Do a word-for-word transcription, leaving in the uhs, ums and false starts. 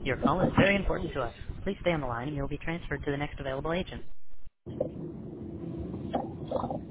Your call is very important to us. Please stay on the line and you'll be transferred to the next available agent.